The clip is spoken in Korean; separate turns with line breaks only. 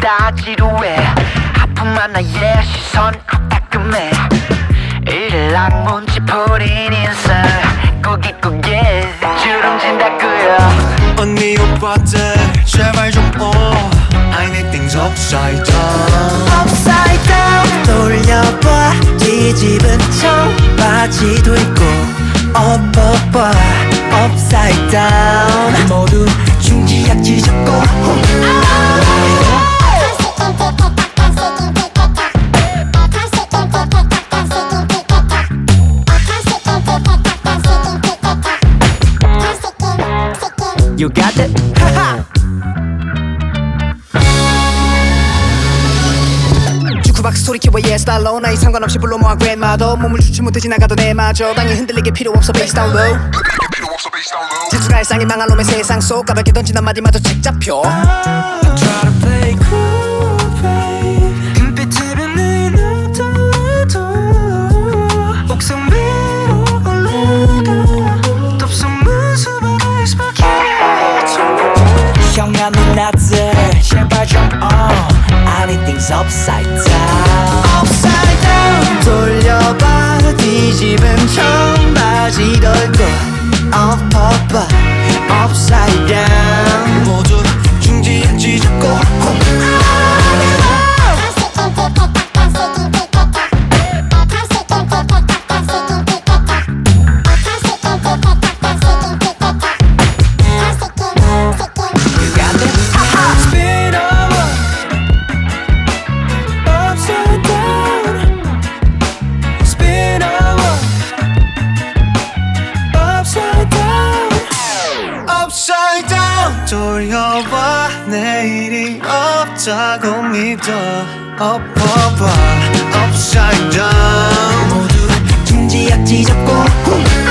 다 지루해. 하품한 나의 시선 따끔해. 일랑문지 풀인 인생 꾸깃꾸깃 주름진다고요.
언니 오빠들 제발 좀 I need things upside down.
Upside down 돌려봐 뒤집은 청바지도 있고 Up up up Upside down 모두 중지약지 잡고 You got it? 주크박스 소리 키워 yes 달러 나이 상관없이 불러 모아 grandmother 몸을 주지 못해 지나가도 내마저 방이 흔들리게 필요 없어 bass down low 재수가 일상이 망할 놈의 세상 속 가볍게 던진 한마디마저 책 잡혀 Try to play cool babe 금빛들은 내 눈떠도 옥상 위로 올라가 덥수문 수박을 스파키트 형아 누나들 제발 좀 I need things upside down Upside down 돌려봐 뒤집은 청바지도 있고 Up up up Upside down 모두 중지약지 잡고 돌려봐 내일이 없다고 믿어 Up up up Upside down 모두 중지약지 잡고